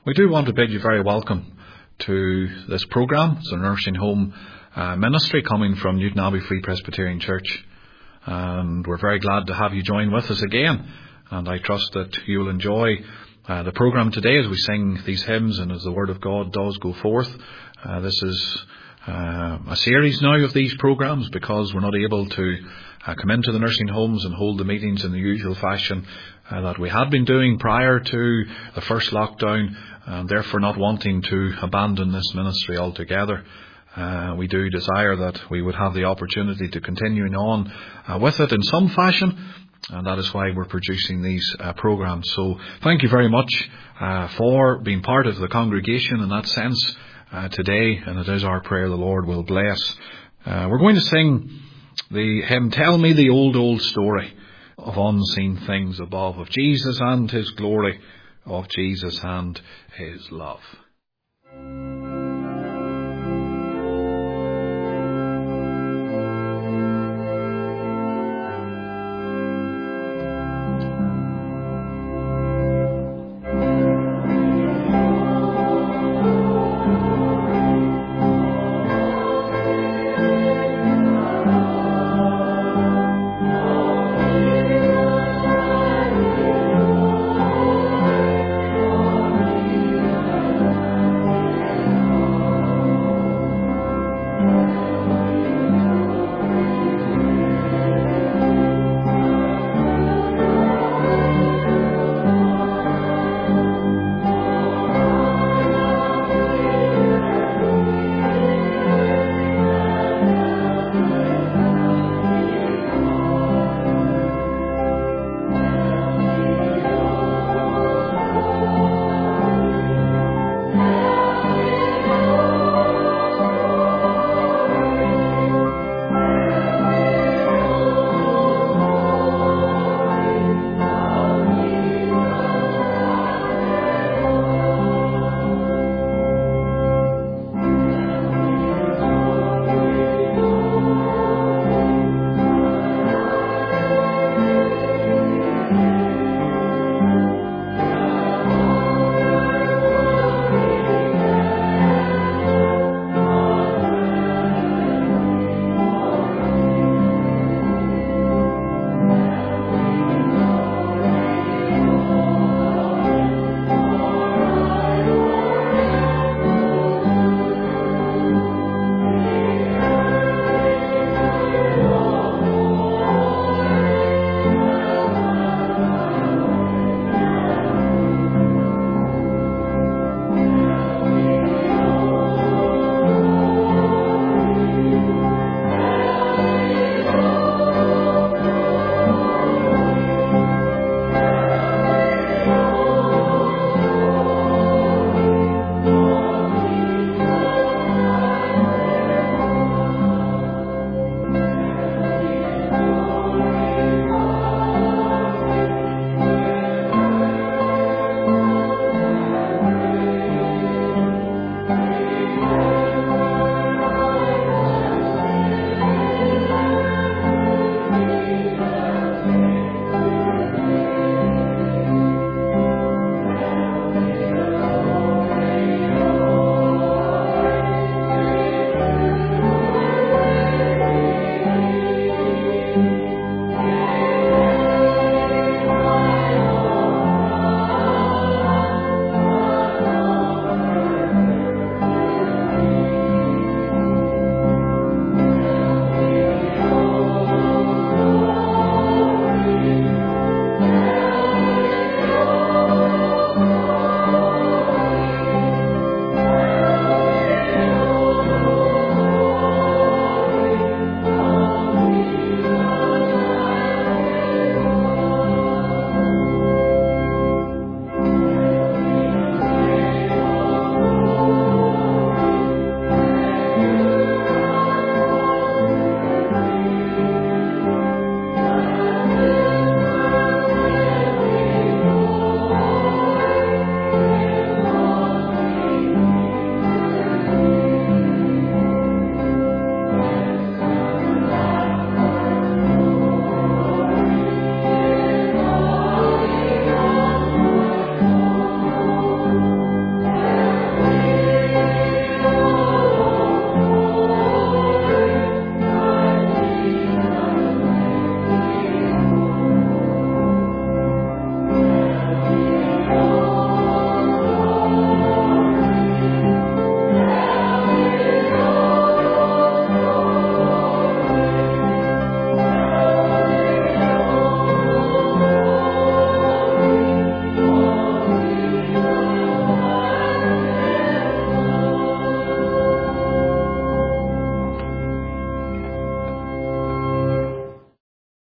We do want to bid you very welcome to this programme. It's a nursing home ministry coming from Newton Abbey Free Presbyterian Church. And we're very glad to have you join with us again. And I trust that you will enjoy the programme today as we sing these hymns and as the Word of God does go forth. This is a series now of these programmes because we're not able to come into the nursing homes and hold the meetings in the usual fashion that we had been doing prior to the first lockdown, and therefore not wanting to abandon this ministry altogether. We do desire that we would have the opportunity to continuing on with it in some fashion, and that is why we're producing these programmes. So thank you very much for being part of the congregation in that sense today, and it is our prayer the Lord will bless. We're going to sing the hymn, Tell Me the Old Story of Unseen Things Above, of Jesus and His glory, of Jesus and His love.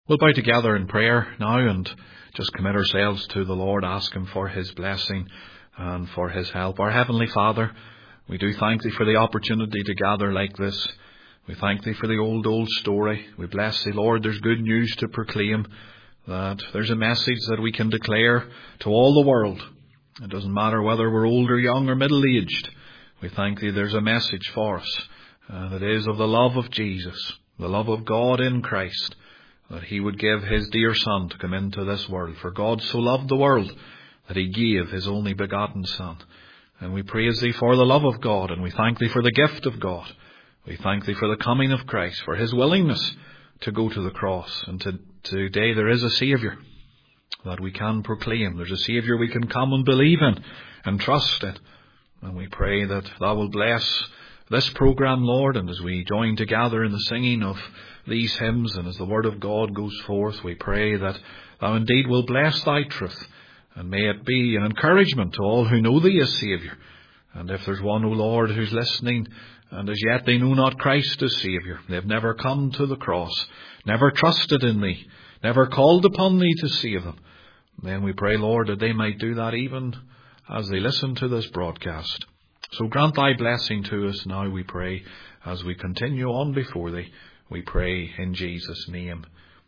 We'll bow together in prayer now and just commit ourselves to the Lord, ask Him for His blessing and for His help. Our Heavenly Father, we do thank Thee for the opportunity to gather like this. We thank Thee for the old story. We bless Thee, Lord, there's good news to proclaim, that there's a message that we can declare to all the world. It doesn't matter whether we're old or young or middle-aged. We thank Thee there's a message for us that is of the love of Jesus, the love of God in Christ, that He would give His dear Son to come into this world. For God so loved the world that He gave His only begotten Son. And we praise Thee for the love of God, and we thank Thee for the gift of God. We thank Thee for the coming of Christ, for His willingness to go to the cross. And today there is a Saviour that we can proclaim. There's a Saviour we can come and believe in and trust in. And we pray that Thou will bless this program, Lord, and as we join together in the singing of these hymns, and as the Word of God goes forth, we pray that Thou indeed will bless Thy truth, and may it be an encouragement to all who know Thee as Saviour. And if there's one, O Lord, who's listening, and as yet they know not Christ as Saviour, they've never come to the cross, never trusted in Thee, never called upon Thee to save them, then we pray, Lord, that they might do that even as they listen to this broadcast. So grant Thy blessing to us now, we pray, as we continue on before Thee. We pray in Jesus' name.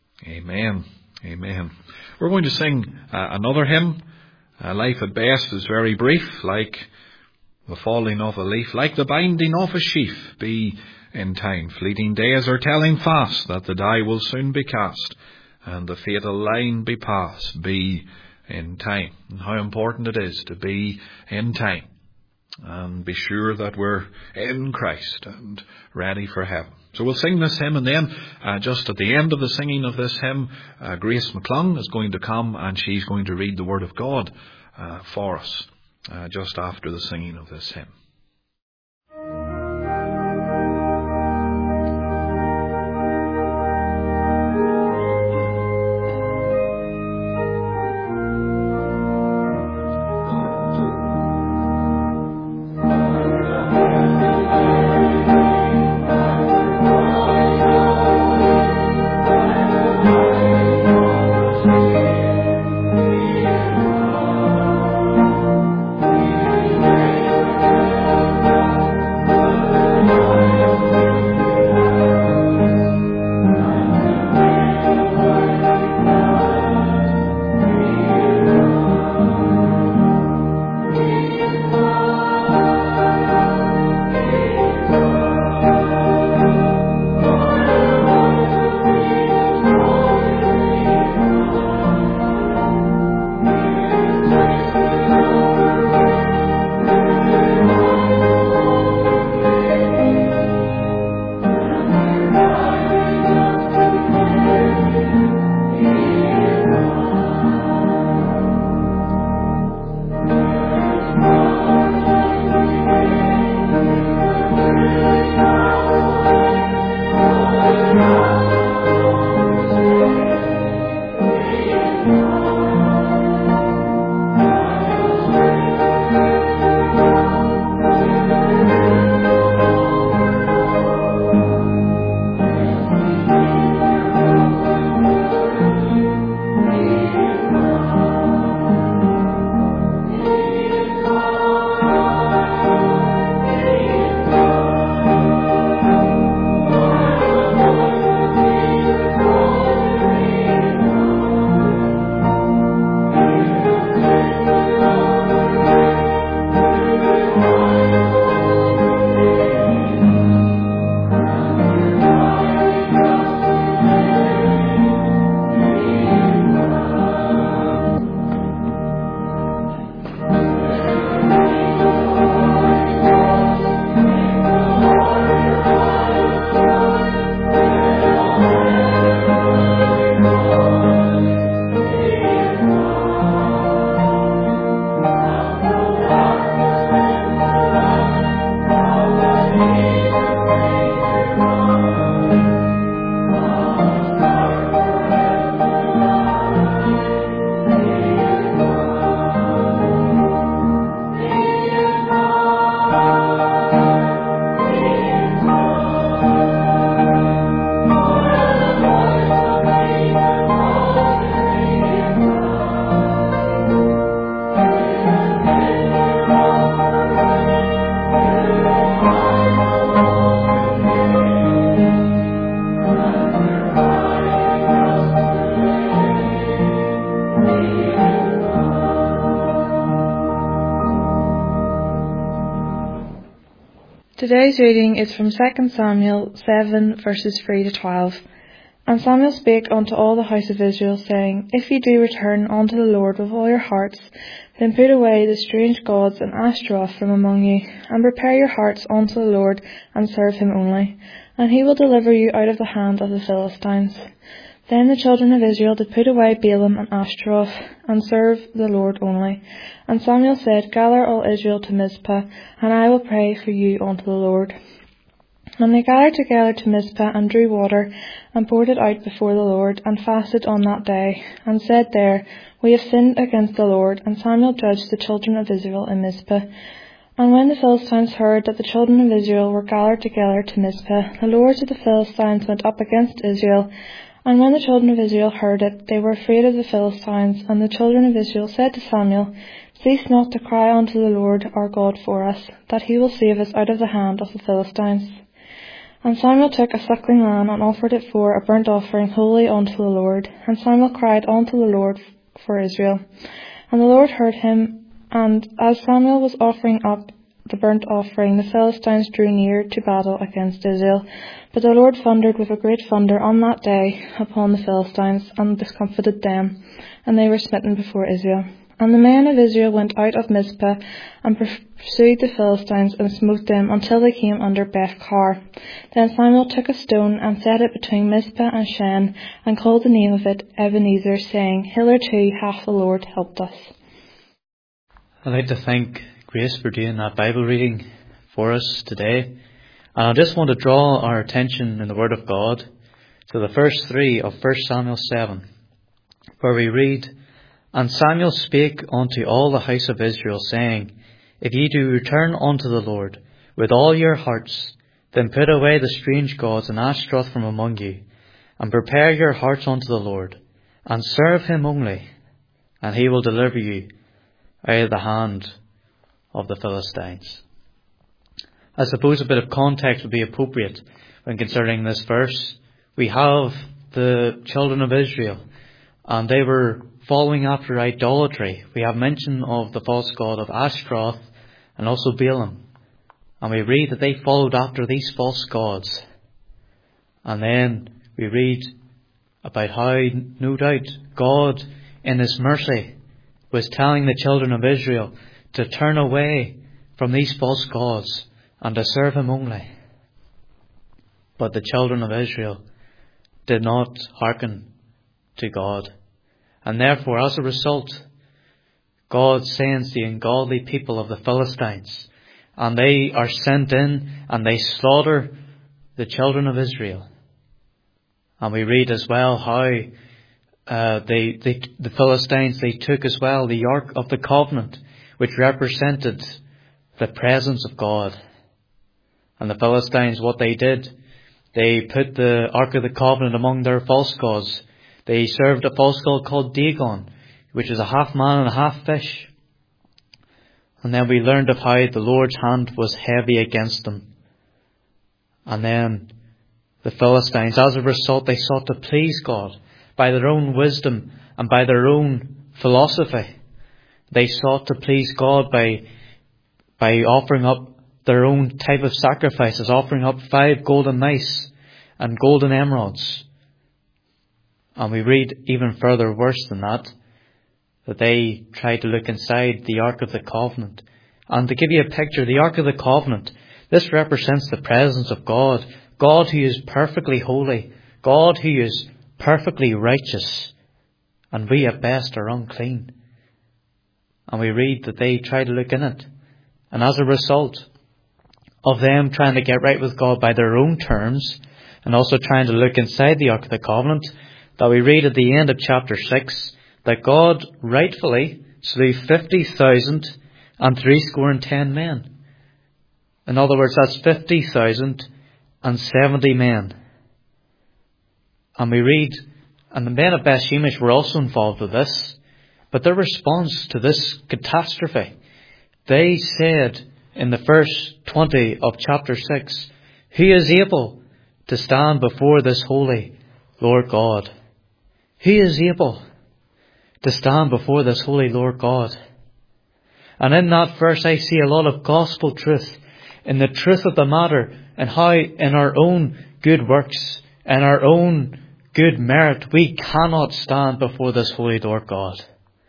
Amen. Amen. We're going to sing another hymn. Life at best is very brief, like the falling of a leaf, like the binding of a sheaf be in time. Fleeting days are telling fast that the die will soon be cast, and the fatal line be passed, be in time. And how important it is to be in time and be sure that we're in Christ and ready for heaven. So we'll sing this hymn, and then just at the end of the singing of this hymn, Grace McClung is going to come and she's going to read the Word of God for us just after the singing of this hymn. Today's reading is from 2 Samuel 7 verses 3 to 12. And Samuel spake unto all the house of Israel, saying, If ye do return unto the Lord with all your hearts, then put away the strange gods and Ashtaroth from among you, and prepare your hearts unto the Lord, and serve him only, and he will deliver you out of the hand of the Philistines. Then the children of Israel did put away Baalim and Ashtaroth, and serve the Lord only. And Samuel said, Gather all Israel to Mizpah, and I will pray for you unto the Lord. And they gathered together to Mizpah, and drew water, and poured it out before the Lord, and fasted on that day, and said there, We have sinned against the Lord. And Samuel judged the children of Israel in Mizpah. And when the Philistines heard that the children of Israel were gathered together to Mizpah, the lords of the Philistines went up against Israel. And when the children of Israel heard it, they were afraid of the Philistines. And the children of Israel said to Samuel, Cease not to cry unto the Lord our God for us, that he will save us out of the hand of the Philistines. And Samuel took a suckling lamb, and offered it for a burnt offering wholly unto the Lord. And Samuel cried unto the Lord for Israel. And the Lord heard him, and as Samuel was offering up the burnt offering, the Philistines drew near to battle against Israel. But the Lord thundered with a great thunder on that day upon the Philistines, and discomfited them, and they were smitten before Israel. And the men of Israel went out of Mizpah, and pursued the Philistines, and smote them until they came under Beth-kar. Then Samuel took a stone, and set it between Mizpah and Shen, and called the name of it Ebenezer, saying, Hitherto hath the Lord helped us. I'd like to thank Grace for doing that Bible reading for us today. And I just want to draw our attention in the Word of God to the first 3 of 1 Samuel 7, where we read, And Samuel spake unto all the house of Israel, saying, If ye do return unto the Lord with all your hearts, then put away the strange gods and Ashtaroth from among you, and prepare your hearts unto the Lord, and serve him only, and he will deliver you out of the hand of the Philistines. I suppose a bit of context would be appropriate when considering this verse. We have the children of Israel, and they were following after idolatry. We have mention of the false god of Ashtaroth and also Baalim. And we read that they followed after these false gods. And then we read about how, no doubt, God in his mercy was telling the children of Israel to turn away from these false gods and to serve him only. But the children of Israel did not hearken to God. And therefore, as a result, God sends the ungodly people of the Philistines, and they are sent in and they slaughter the children of Israel. And we read as well how the Philistines, they took as well the Ark of the Covenant, which represented the presence of God. And the Philistines, what they did, they put the Ark of the Covenant among their false gods. They served a false god called Dagon, which is a half man and a half fish. And then we learned of how the Lord's hand was heavy against them. And then the Philistines, as a result, they sought to please God by their own wisdom and by their own philosophy. They sought to please God by offering up their own type of sacrifices, offering up 5 golden mice and golden emeralds. And we read even further worse than that they tried to look inside the Ark of the Covenant. And to give you a picture, the Ark of the Covenant, this represents the presence of God. God who is perfectly holy. God who is perfectly righteous. And we at best are unclean. And we read that they tried to look in it. And as a result of them trying to get right with God by their own terms, and also trying to look inside the Ark of the Covenant, that we read at the end of chapter 6, that God rightfully slew 50,000 and 70 men. In other words, that's 50,070 men. And we read, and the men of Beth-shemesh were also involved with this, but their response to this catastrophe, they said in the verse 20 of chapter 6, Who is able to stand before this holy Lord God? Who is able to stand before this holy Lord God? And in that verse I see a lot of gospel truth in the truth of the matter, and how in our own good works and our own good merit we cannot stand before this holy Lord God.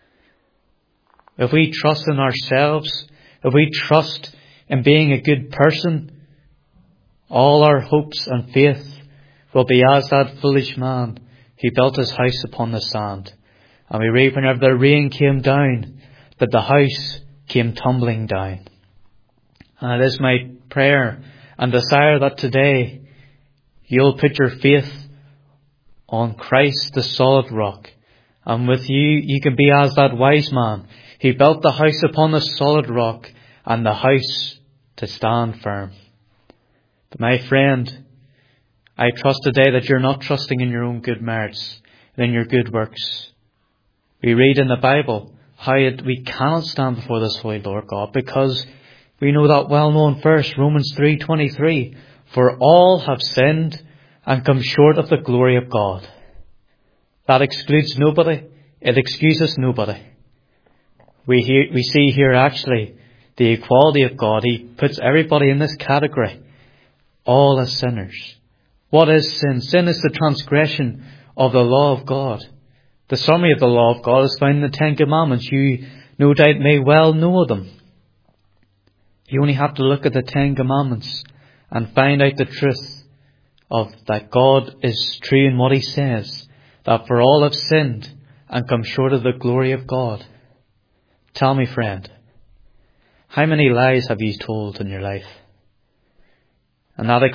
If we trust in ourselves, if we trust in being a good person, all our hopes and faith will be as that foolish man who built his house upon the sand. And we read whenever the rain came down, that the house came tumbling down. And it is my prayer and desire that today you'll put your faith on Christ, the solid rock. And with you can be as that wise man who built the house upon the solid rock, and the house to stand firm. But my friend, I trust today that you're not trusting in your own good merits and in your good works. We read in the Bible how we cannot stand before this holy Lord God, because we know that well-known verse, Romans 3:23, for all have sinned and come short of the glory of God. That excludes nobody. It excuses nobody. We see here actually the equality of God. He puts everybody in this category, all as sinners. What is sin? Sin is the transgression of the law of God. The summary of the law of God is found in the Ten Commandments. You no doubt may well know them. You only have to look at the Ten Commandments and find out the truth of that God is true in what He says, that for all have sinned and come short of the glory of God. Tell me, friend, how many lies have you told in your life? And that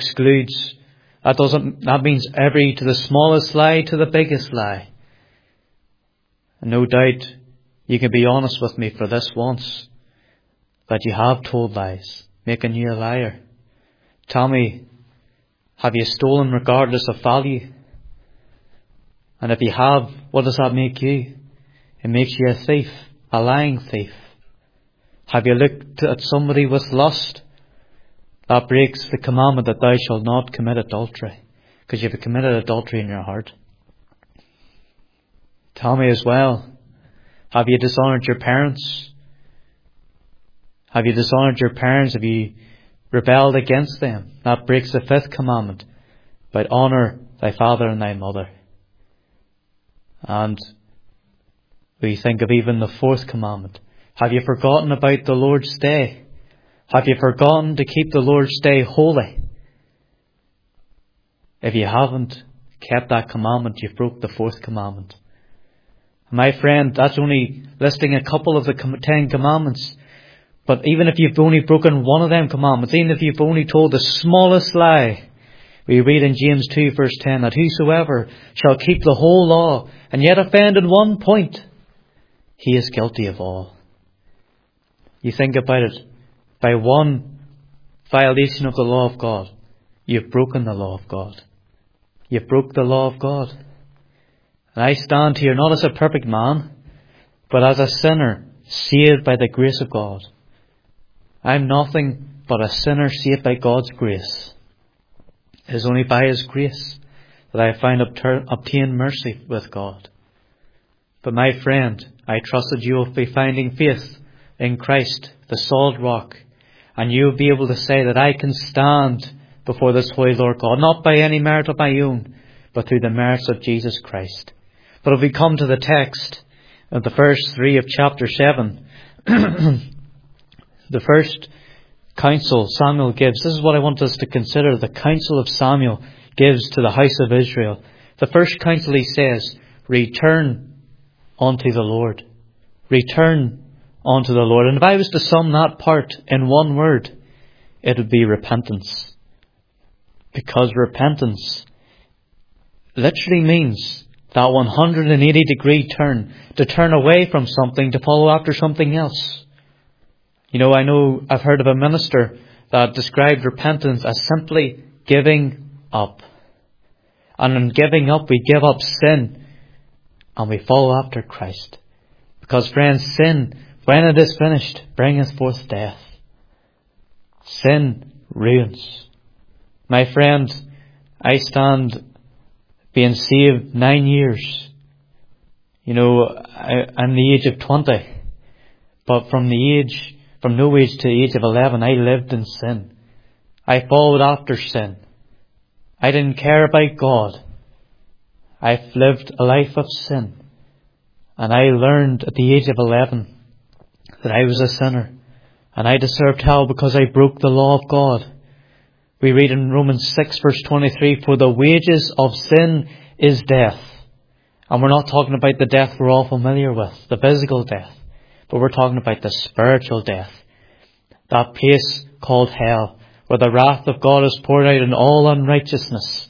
means every, to the smallest lie to the biggest lie. And no doubt you can be honest with me for this once, that you have told lies, making you a liar. Tell me, have you stolen regardless of value? And if you have, what does that make you? It makes you a thief, a lying thief. Have you looked at somebody with lust? That breaks the commandment that thou shalt not commit adultery, because you've committed adultery in your heart. Tell me as well, have you dishonoured your parents? Have you dishonoured your parents? Have you rebelled against them? That breaks the fifth commandment, about honour thy father and thy mother. And we think of even the fourth commandment. Have you forgotten about the Lord's day? Have you forgotten to keep the Lord's day holy? If you haven't kept that commandment, you've broke the fourth commandment. My friend, that's only listing a couple of the 10 commandments. But even if you've only broken one of them commandments, even if you've only told the smallest lie, we read in James 2 verse 10 that whosoever shall keep the whole law and yet offend in one point, he is guilty of all. You think about it, by one violation of the law of God, you've broken the law of God. You've broke the law of God. And I stand here not as a perfect man, but as a sinner saved by the grace of God. I'm nothing but a sinner saved by God's grace. It is only by His grace that I find obtained mercy with God. But my friend, I trust that you will be finding faith in Christ, the solid rock, and you will be able to say that I can stand before this holy Lord God, not by any merit of my own, but through the merits of Jesus Christ. But if we come to the text of the verse 3 of chapter 7, the first counsel Samuel gives, this is what I want us to consider, the counsel of Samuel gives to the house of Israel. The first counsel he says, return unto the Lord. Return unto the Lord. And if I was to sum that part in one word, it would be repentance. Because repentance literally means that 180-degree turn, to turn away from something to follow after something else. You know, I've heard of a minister that described repentance as simply giving up. And in giving up, we give up sin and we follow after Christ. Because friends, sin, when it is finished, bringeth forth death. Sin ruins. My friend, I stand being saved 9 years. You know, I'm the age of 20. But from no age to the age of 11, I lived in sin. I followed after sin. I didn't care about God. I've lived a life of sin. And I learned at the age of 11 that I was a sinner. And I deserved hell because I broke the law of God. We read in Romans 6 verse 23, for the wages of sin is death. And we're not talking about the death we're all familiar with, the physical death. But we're talking about the spiritual death. That place called hell, where the wrath of God is poured out in all unrighteousness.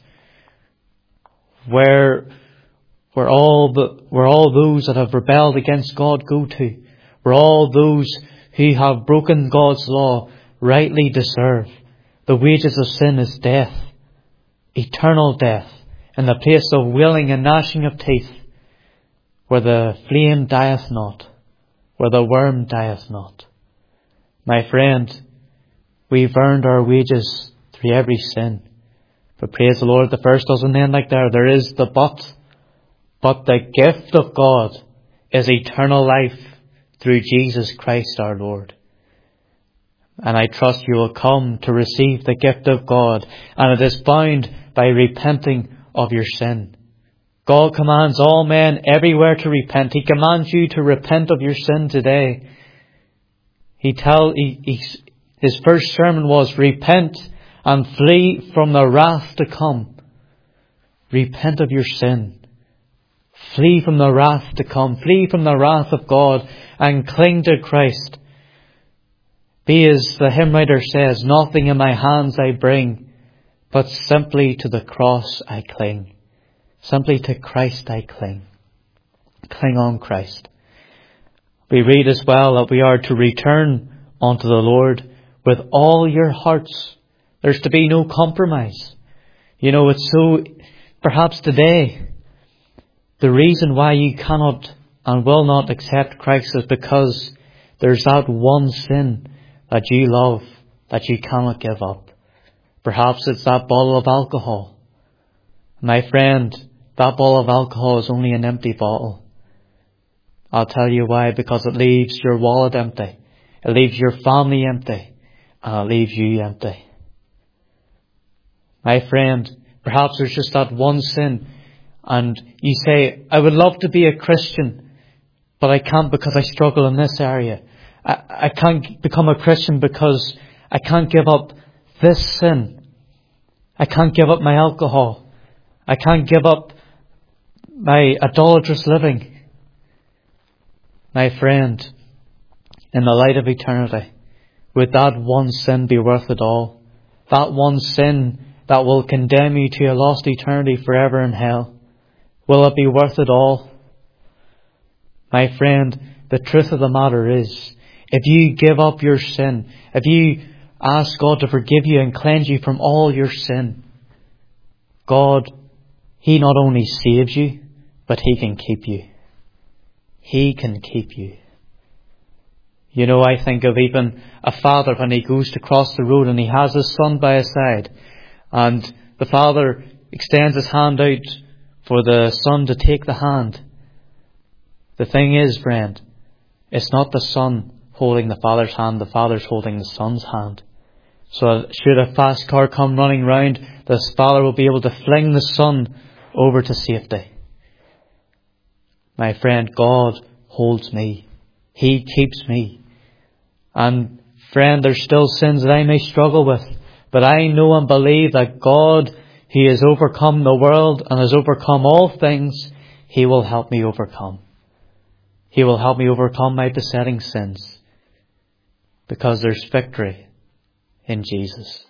Where all those that have rebelled against God go to. Where all those who have broken God's law rightly deserve. The wages of sin is death. Eternal death. In the place of wailing and gnashing of teeth. Where the flame dieth not. Where the worm dieth not. My friend, we've earned our wages through every sin. But praise the Lord, the verse doesn't end like there. There is the but. But the gift of God is eternal life through Jesus Christ our Lord. And I trust you will come to receive the gift of God. And it is found by repenting of your sin. God commands all men everywhere to repent. He commands you to repent of your sin today. His first sermon was, repent and flee from the wrath to come. Repent of your sin. Flee from the wrath to come. Flee from the wrath of God and cling to Christ. Be as the hymn writer says, nothing in my hands I bring, but simply to the cross I cling. Simply to Christ I cling. Cling on Christ. We read as well that we are to return unto the Lord with all your hearts. There's to be no compromise. You know, it's so, perhaps today, the reason why you cannot and will not accept Christ is because there's that one sin that you love, that you cannot give up. Perhaps it's that bottle of alcohol. My friend, that bottle of alcohol is only an empty bottle. I'll tell you why, because it leaves your wallet empty. It leaves your family empty. And it leaves you empty. My friend, perhaps there's just that one sin. And you say, I would love to be a Christian, but I can't because I struggle in this area. I can't become a Christian because I can't give up this sin. I can't give up my alcohol. I can't give up my idolatrous living. My friend, in the light of eternity, would that one sin be worth it all? That one sin that will condemn you to a lost eternity forever in hell. Will it be worth it all? My friend, the truth of the matter is, if you give up your sin, if you ask God to forgive you and cleanse you from all your sin, God, He not only saves you, but He can keep you. He can keep you. You know, I think of even a father when he goes to cross the road and he has his son by his side, and the father extends his hand out for the son to take the hand. The thing is, friend, it's not the son holding the father's hand, the father's holding the son's hand. So should a fast car come running round, the father will be able to fling the son over to safety. My friend, God holds me. He keeps me. And friend, there's still sins that I may struggle with, but I know and believe that God, He has overcome the world and has overcome all things. He will help me overcome. He will help me overcome my besetting sins, because there's victory in Jesus.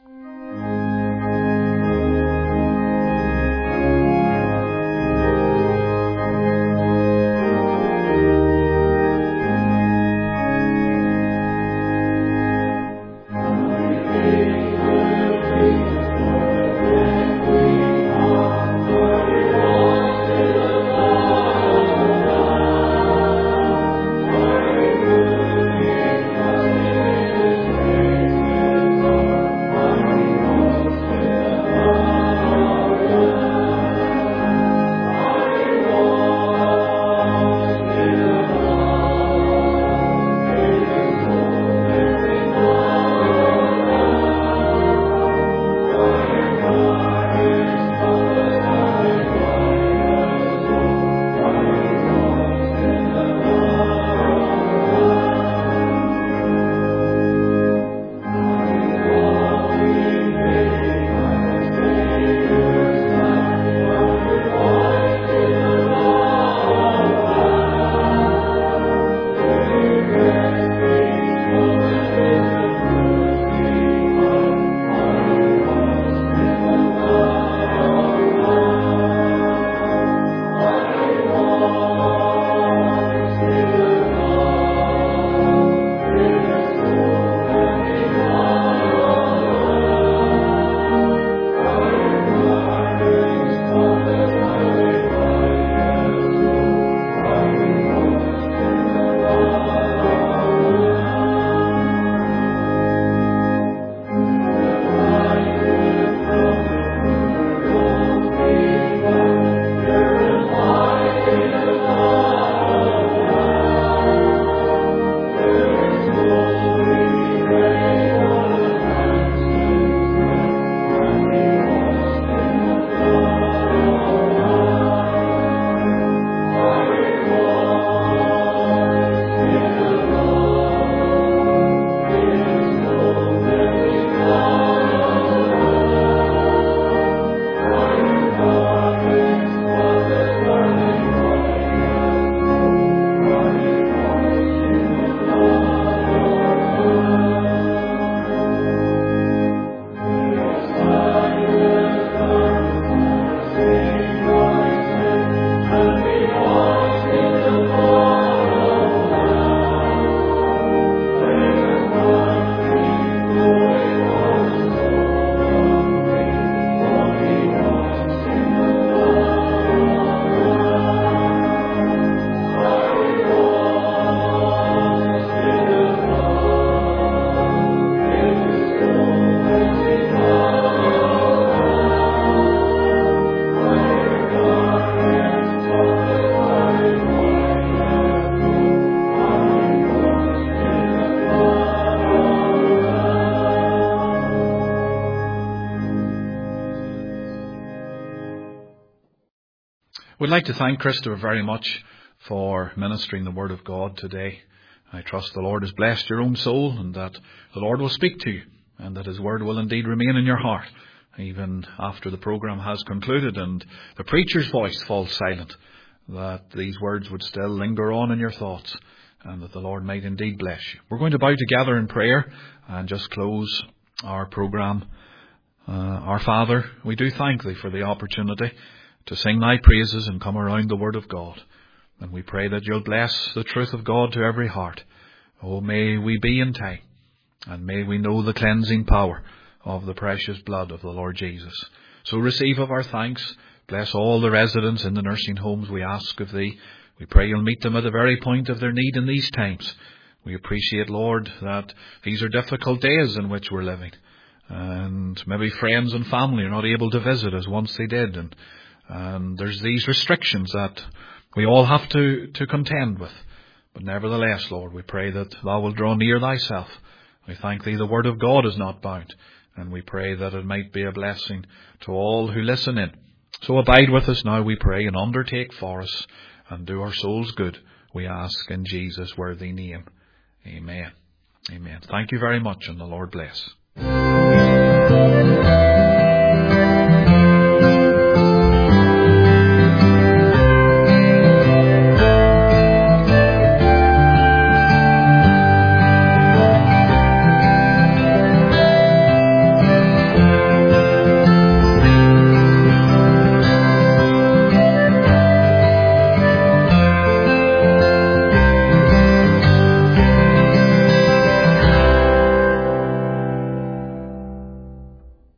We'd like to thank Christopher very much for ministering the Word of God today. I trust the Lord has blessed your own soul and that the Lord will speak to you and that His Word will indeed remain in your heart even after the programme has concluded and the preacher's voice falls silent, that these words would still linger on in your thoughts and that the Lord might indeed bless you. We're going to bow together in prayer and just close our programme. Our Father, we do thank Thee for the opportunity to sing Thy praises and come around the Word of God. And we pray that You'll bless the truth of God to every heart. Oh, may we be in time, and may we know the cleansing power of the precious blood of the Lord Jesus. So receive of our thanks. Bless all the residents in the nursing homes, we ask of Thee. We pray You'll meet them at the very point of their need in these times. We appreciate, Lord, that these are difficult days in which we're living. And maybe friends and family are not able to visit as once they did. And there's these restrictions that we all have to contend with. But nevertheless, Lord, we pray that Thou will draw near Thyself. We thank Thee the Word of God is not bound. And we pray that it might be a blessing to all who listen in. So abide with us now, we pray, and undertake for us and do our souls good. We ask in Jesus' worthy name. Amen. Amen. Thank you very much, and the Lord bless.